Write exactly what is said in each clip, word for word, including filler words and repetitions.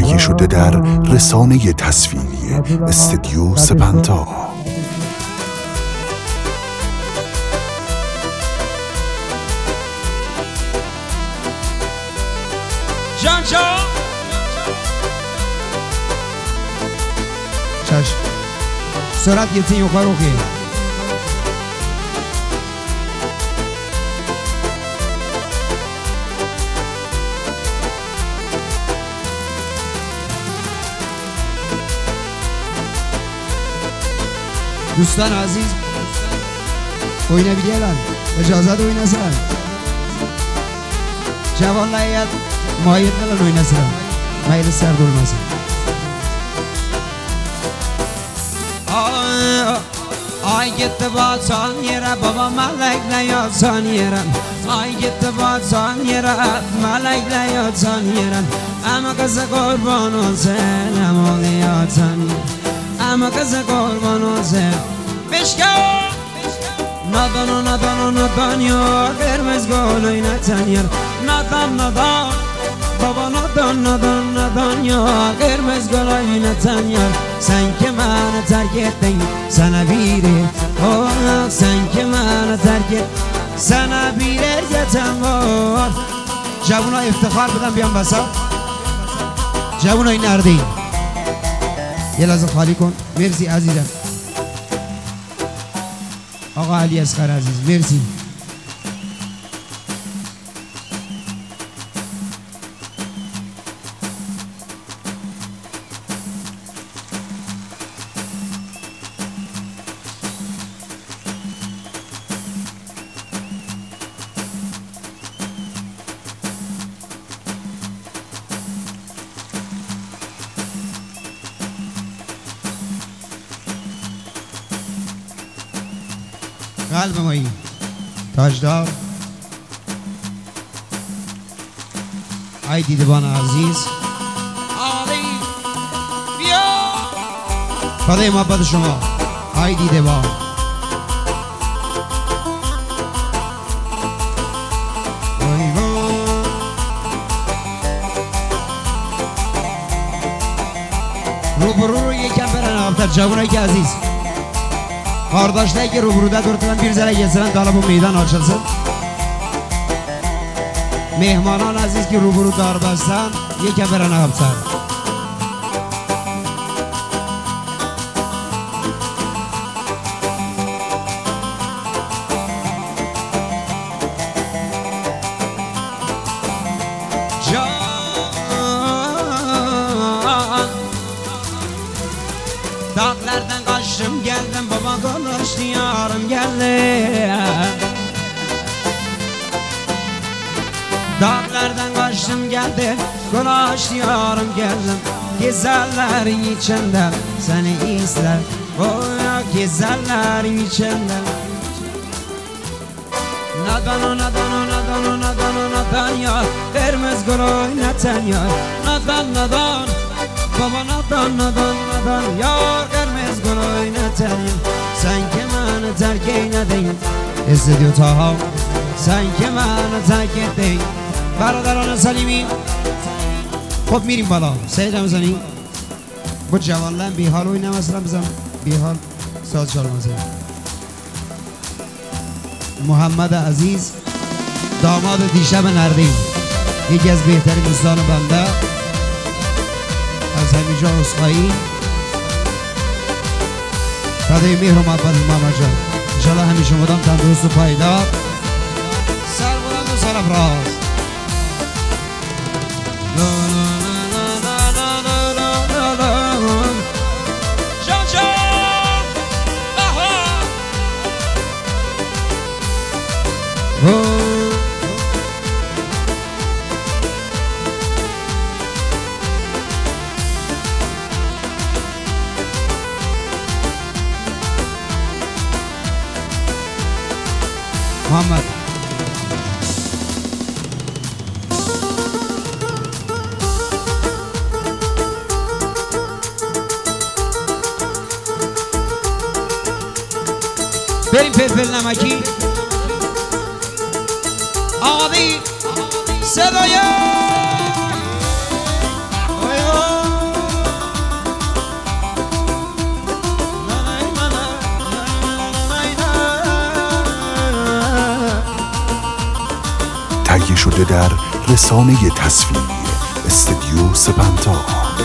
تهیه شده در رسانه تصویری استدیو سپنتا. جان جان چشم سرعت گرتین یوکار اوکی دوستان عزیز oyuna biliyorlar. İcazat oynasın. Cavanla hayat muayyenlerle oynasın. Maylı sert olmasın. Ay gitti batan yere baba melekle yatsan yere. Ay gitti batan yere melekle yatsan yere. Ama kızı kurban olsun ama yatsan yere. Ama kızı kurban olsun. Beşka nadan o nadan o nadan ya vermez gol oynatan yer. Nadan nadan baba nadan nadan nadan ya vermez gol oynatan yer. Sen ki beni terk ettin sana biri. Oh sen ki beni terk et sana bir ergeten var. Cevuna iftihar beden bir an basa. Cevuna neredeyim? Yelazı khali kon. Mersi azizim. آقا علی اصغر عزیز مرسی. قلب مایی تاجدار ای دیدبان عزیز علی بیا فدای محبت شما ای دیدبان رو برو رو یکم برن آفتر جوانایی که عزیز Kardeşler ki ruburuda durtulan bir zere gelsin dala bu meydan açılsın. Mehmanan aziz ki ruburu darbastan yeke veren ağapsan. Dağlardan kaçtım geldim baba konuştu yarım geldim. Dağlardan kaçtım geldim konuştu yarım geldim. Güzellerin içinden seni izler. Oh güzellerin içinden. Nadan o nadan o nadan o nadan o nadan ya vermez gol oynatan ya. Nadan nadan baba nadan nadan nadan yar vermez gol oynatan. Sen ki beni terk eyledin İstediyor Taha. Sen ki beni terk ettin برادران سلیمی. خب میریم بالا سعید رمزانی bu cavanlar bir hal oynamasına bizim bir hal saz çalması. Muhammed Aziz damadı دیشب نردیم یکی از بهترین دوستان بنده از همیشه عذرخواهی فدای مهر و محبت محمد جان انشاءالله همیشه مدام تندرست و پایدار سر بلند و سرافراز. محمد بریم فلفل نمکی آقا صدای شده در رسانه تصویری استدیو سپنتا.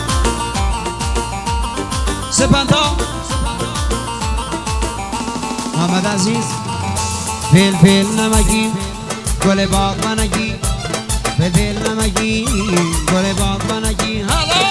سپنتا محمد عزیز فیل فیل نمکی گل باغ منگی فیل فیل نمکی گل باغ منگی هلا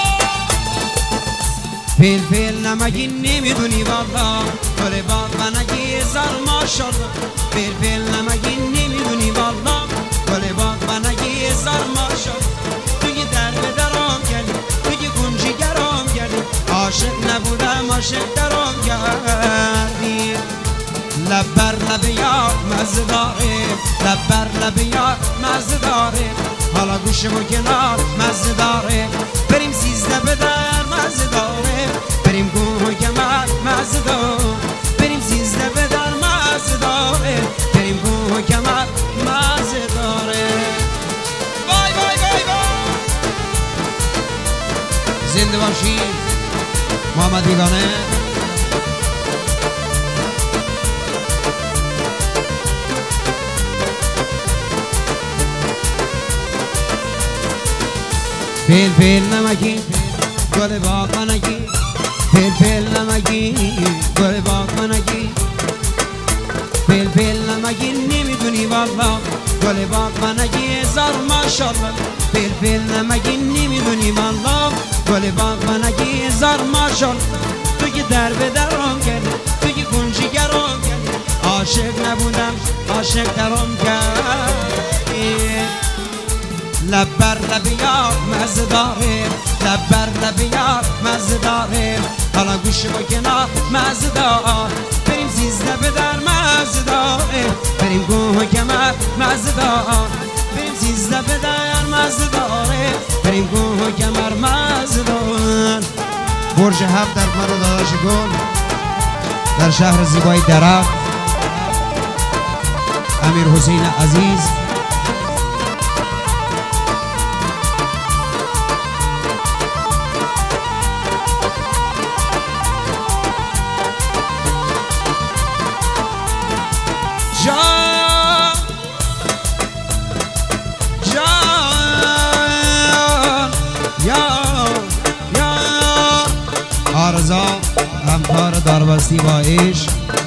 فیل فیل نمکی نمیدونی والا گل باغ منگی زار ماشالله فیل فیل نمکی نمیدونی والا گل باغ منگی زار ماشالله توی در به درام گلی توی کنجی گرام گلی عاشق نبودم عاشق درام گردی لب بر لب یار مزه داره لب بر لب یار مزه داره حالا گوشم و کنار مزه داره بریم سیزده به در مزه داره بریم گوه و کمر مزه داره بریم سیزده به در مزه داره بریم گوه و کمر مزه داره وای وای وای وای زنده باشی محمد بیگانه فیل فیل نمکی گل باغ منگی فیل فیل نمکی گل باغ منگی فیل فیل نمکی نمیدونی والا گل باغ منگی زار ماشالله فیل فیل نمکی نمیدونی والا گل باغ منگی زار ماشالله تو که در به درام کردی تو که کنجی گرام کردی عاشق نبودم عاشق درام کردی لب بر لب یار مزه داره لب بر لب یار مزه داره حالا گوش و کنار مزه داره بریم سیزده به در مزه داره بریم گوه و کمر مزه داره بریم سیزده به در مزه داره بریم گوه و کمر مزه داره برج هفت در مرو داداش گل در شهر زیبای درخت امیر حسین عزیز جان جان یا یا آرزا همکار داربستی با عشق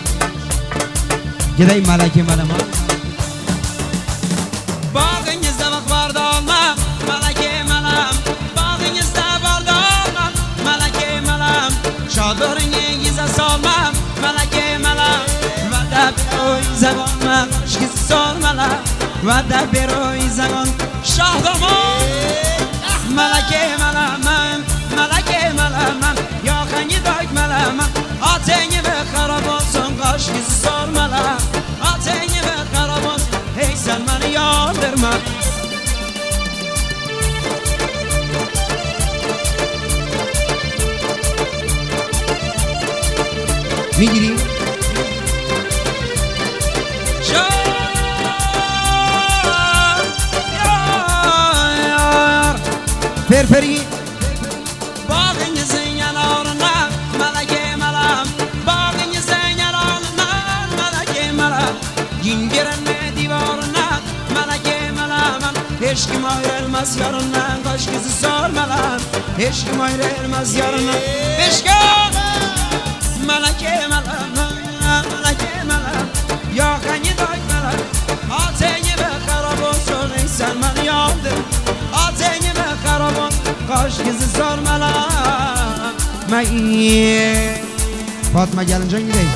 گدای ملکه ملما باقی نزده وقت باردالم ملکه ملم باقی نزده باردالم ملکه ملم چادر نگیزه سالم ملکه ملم بروی زبان من عشق سال ملم و در بروی زبان شاه دامان ملکه ملم من ملکه ملم من یا خنگی دایک ملم من آتنگی به خرابانسون قاشق سال ملم آتنگی به خرابانس هیسن من یادر من میگیری؟ فرفری باقی زینارنا ملکه ملم باقی زینارنا ملکه ملم گینگرن دیوارنا ملکه ملم عشق مایر المسیارنا کاش کسی سال ملم عشق مایر المسیارنا عشق ملکه ملم ملکه ملم یا خنی دای ملم آتنی به خرابون سونیسن من یادم آتنی به خرابون کاش کسی سال ملم مایی فاطمه گلنجان گیری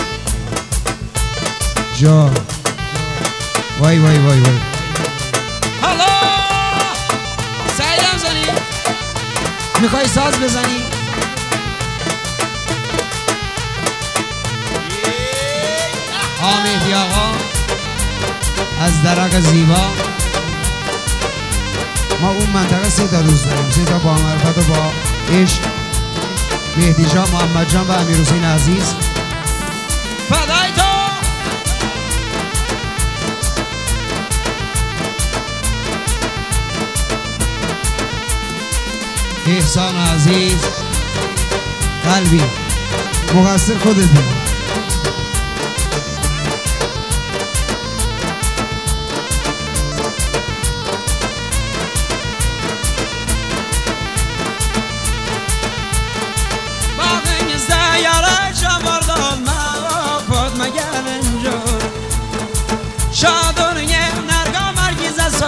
جا وای وای وای وای هلا سعیدم زنی میخوای ساز بزنی آمدی آقا از درق زیبا ما اون منطقه سه تا دوست داریم سه تا با معرفت و با عشق مهدی جان محمد جان و امیر حسین عزیز فدای تو احسان عزیز قلبی مقصر خودتی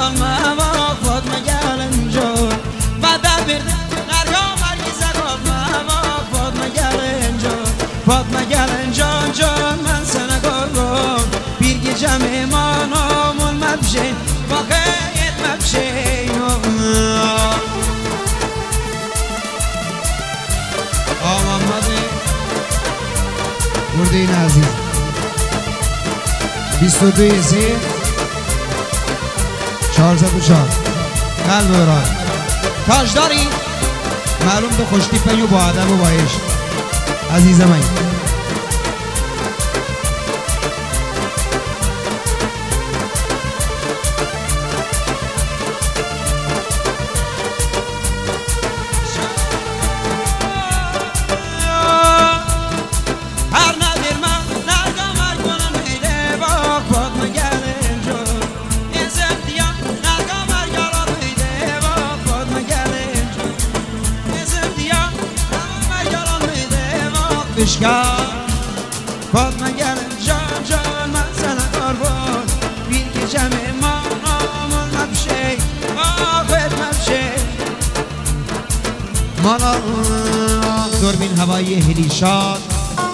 جان ما فاطمه گلن جان بعد برد نرگا مرگیز گفت ما فاطمه گلن جان فاطمه گلن جان جان من سنه گرم بیرگی جمع ما نامون مبشه واقعیت مبشه آمان مده مرده این عزیز بیست و دوی سی چهارصد و چهار قلب برای تاج داری معلوم تو خوشتی پیو با ادب و با عشق عزیز من فاطمه گلن جان جان من سنه قربان بیرگی جمع ما نامون مبشه آخر مبشه مالا دوربین هوایی هلیشاد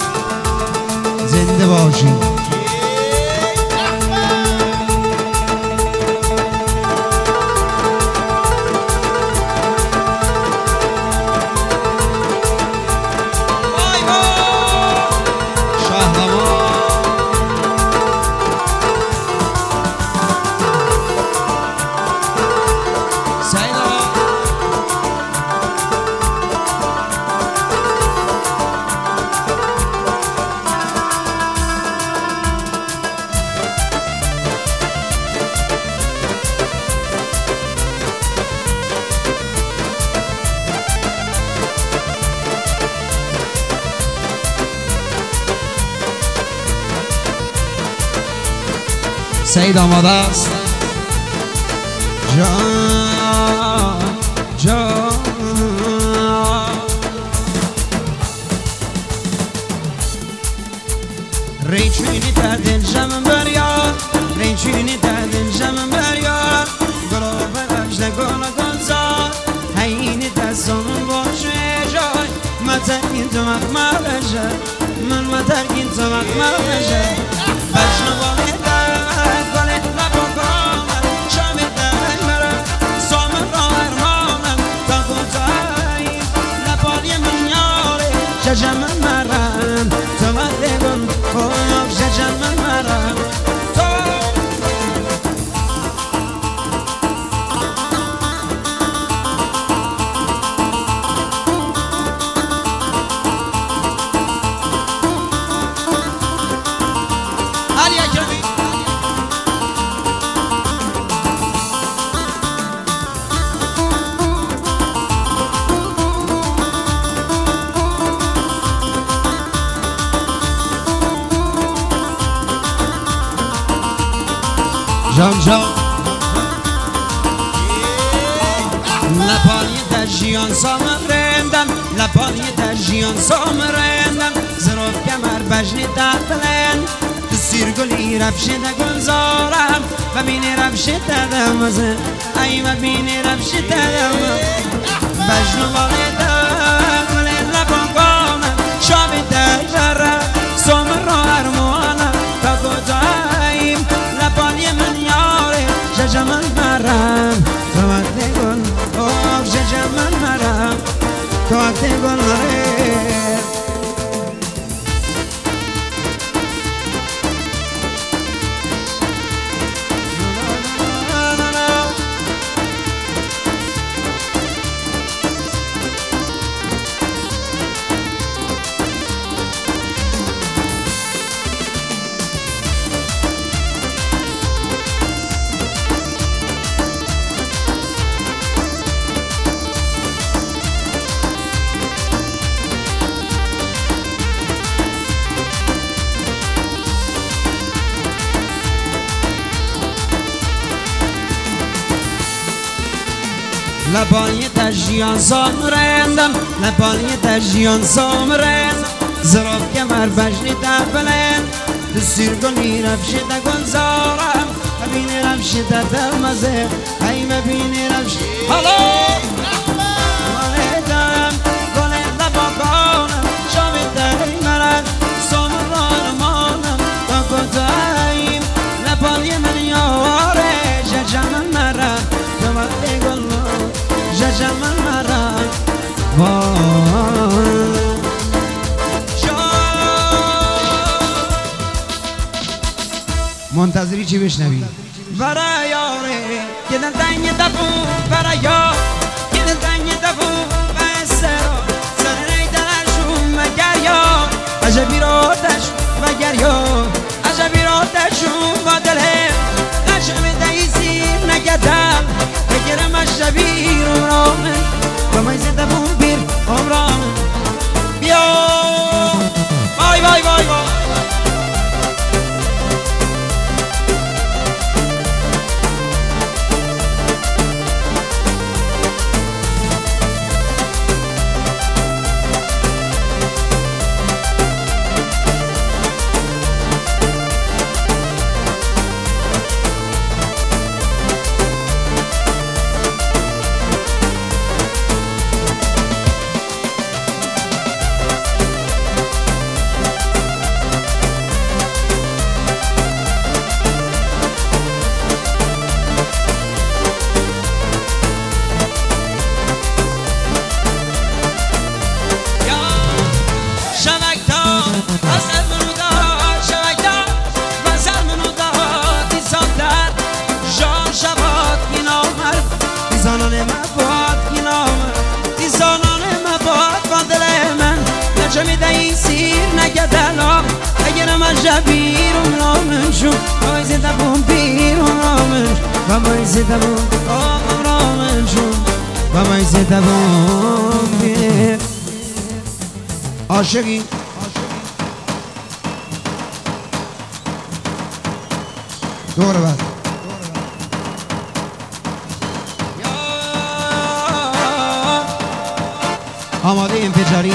زنده باشی سعید آماده است جان جان ریچونی تا دل جمع بریار ریچونی تا دل جمع بریار گلو برش نگل گنزار هینی تا سنون باشه جای مترگین تو مقمال جای من مترگین تو مقمال جای بشنو باید ججم مرم تو مدگون خوب ججم مرم تو علی اکرمی جان جان لپای دجیان سامرندم لپای دجیان سامرندم زروف کمر بجنی دقلن تو سیرگلی رفشه دگنزارم و بینی رفشه ددمزن ای و بینی رفشه ددمزن بجنو بالی دقلن لپان قامم شابی دجرم سامر رو ارمانم تا کجاییم لپای من یاره ججمن مرم تو وقت گل اوه ججمن مرم تو وقت گل مره لبای تجیان سامرندم لبای تجیان سامرندم زراف کمر بجنی تبلن تو سیرگلی رفشه دگنزارم ببینی رمشی در ترمزه ای ببینی رمشی حالا مالیدم گل لباکانم شامیده مرد سامران مانم تا کتاییم لپالی من یاره ججمن مرد تو وقتی گل ججمن مرد منتظری چی بشنوی؟ برای یاره که دل تنگ دفو برای یار که دل تنگ دفو بسترا سر ری دلشون مگر یار عجبی را دشون مگر یار عجبی را دشون با دلهم عجب دیزیر نگدم بگرم عجبی رو رامن با مایز دفون بیر عمرامن بیا وای وای وای وای Jabirum Romanchu, pois é da bom piro Romanchu, vamos é da bom Romanchu, vamos é da bom piro. Aşık. Doğru bak. Amadeyim Pecari.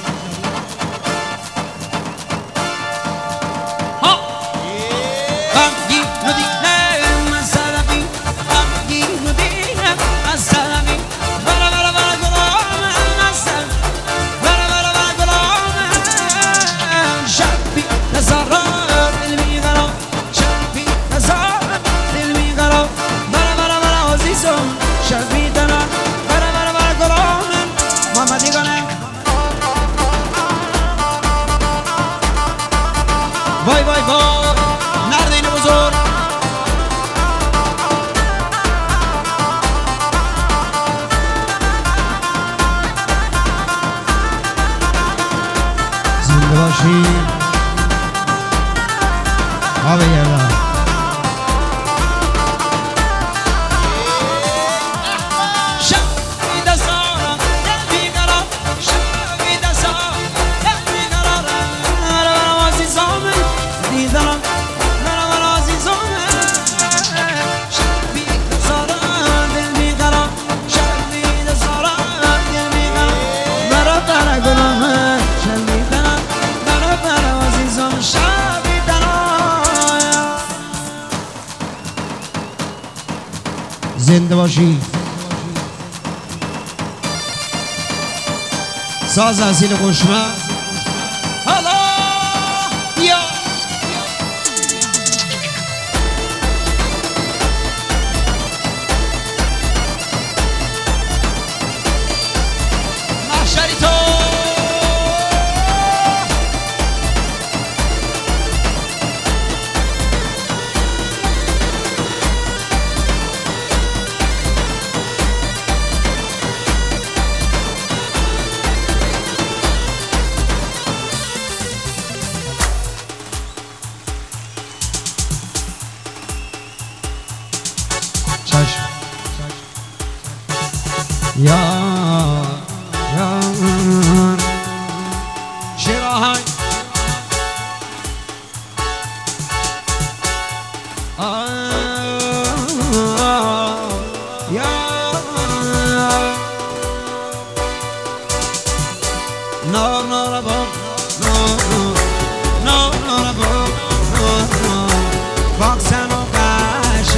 Vay vay vay, nerede yine bu zor? Zindebaşı abi yerler. زنده باشی ساز اصیل قشمه حالا یا محشری تو Ya ya Şirahay Ya No no no no no no no no Bak sen o kaş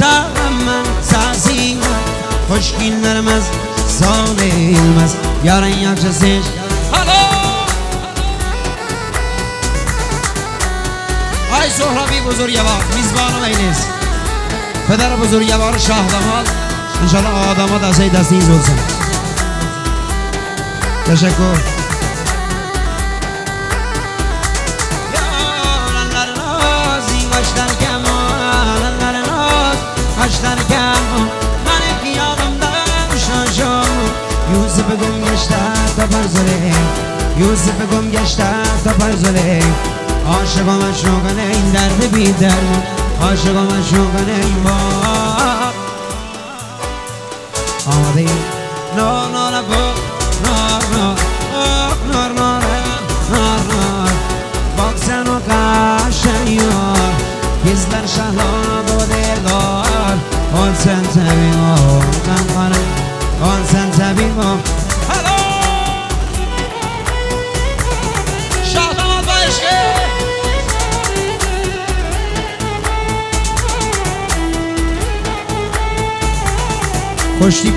سرم من سازیم خوشگین نرمز سالمز یارن یک جسش آی سهرابی بزرگوار میزبانم اینیست پدر بزرگوار شاه داماد انشالله آدمات از دست نیز بولسن تشکر یوسف گم گشته تا پرزله یوسف گم گشته تا پرزله عاشقا من شوقنه این درد بی درد عاشقا من شوقنه این با آمده ای نار نار با نار نار نار نار نار نار باکسن و قشنیار گزلر شهلا بوده دار آن سن تبی آن قنه آن سن تبی آن هلو شاه داماد با عشقه خوشتی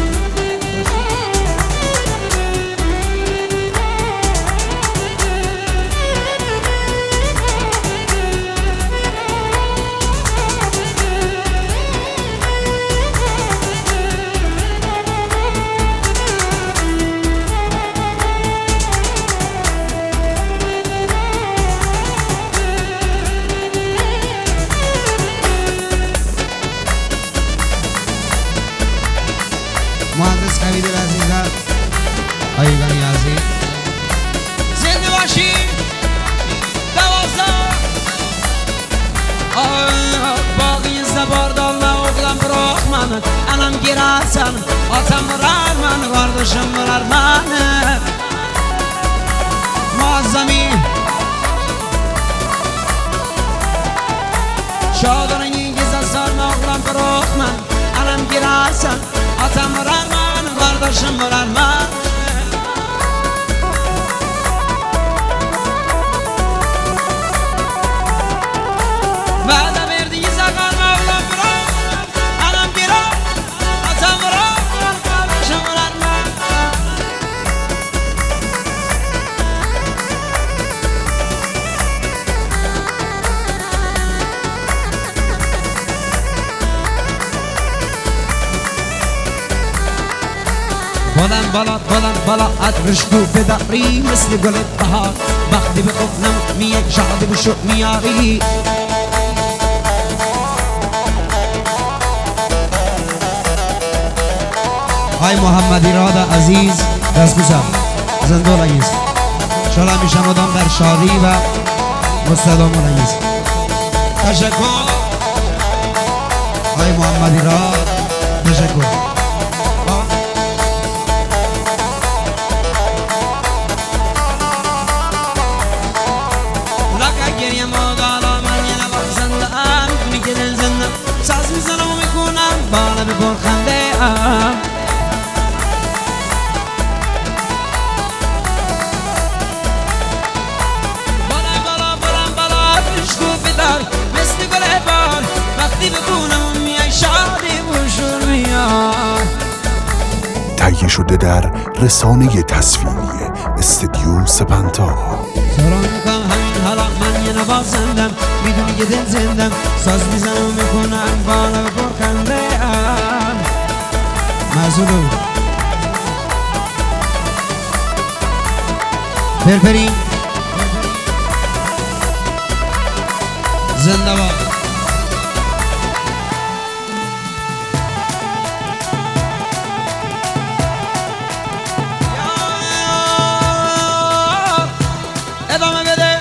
مهندس حمید عزیزم آیگان یازی زنده باشی دوازده باقی زباردالله oğlan bırakmanı anam girersen atam vurar beni kardeşim vurar beni muazzami şadırın İngilizce sarma oğlan bırakman anam girersen atam vurar beni kardeşim vurar beni Vədə verdiyinizə qalma oğlan bırak anam girer atam vurar kardeşim vurar beni بلند بالا بلند بالا عطرش تو بداری مثل گل بهار وقتی به قفلم میه شادی به شوق میاری آی محمدی راد عزیز دست بزن زنده لگیز شالا میشم آدم در شادی و مستدام لگیز تشکر آی محمدی راد تشکر گریم و دالا من یه نبار زنده ام کنی که دل زنده ساز میزنم و میکنم بالا به پرخنده ام بالا بالا بالا بالا پشتو بدار مثل گل بار وقتی بکنم میای شادی و شور میاد تهیه شده در رسانه تصویری استدیو سپنتا سران میکنم همین حالا من یه نوازندم میدونی که دل زندم ساز میزنم و میکنم بالا به پرخنده ام مزولو فرفری زنده باد ادامه بده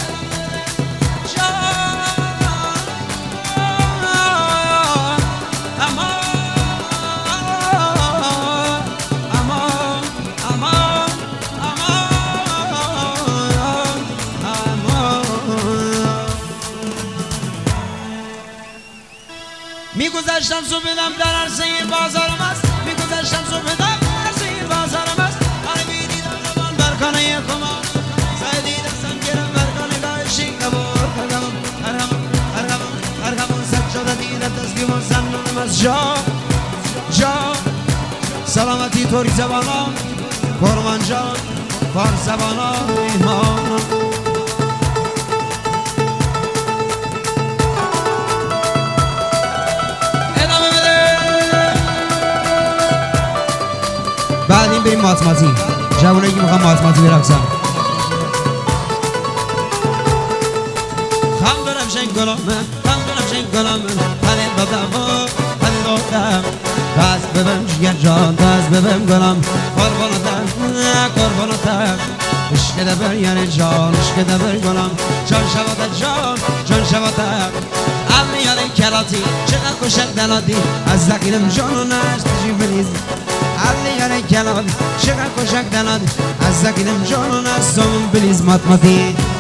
میگذشتم صبحدم در عرصه بازارم است میگذشتم صبحدم در عرصه بازارم است آره میدیدم روان برکانه کمان سایدی دستم گرم برکانه داشتی کبار ارهمون ارهمون ارهمون ارهمون سب شده دیدم تسلیم و زنون از جا جا سلامتی ترک زبانان کرمانجان فارس زبانان میهمانان ادامه بده بعد این بریم ماتماتی جوانایی که میخوام ماتماتی برقصم خم دارم شنگ گلامه خم دارم شنگ گلامه پنه دادم و پنه دادم دست ببم جگر جان دست ببم گلام قربانتم قربانتم عشق دبر یعنی جان عشق دبر گلام جان شباتت جان جان شباتت امی یعنی کلاتی چقدر کشک دلادی از دقیلم جان و نشت جی بلیز امی یعنی کلاتی چقدر کشک دلادی از دقیلم جان و نشت بلیز ماتماتی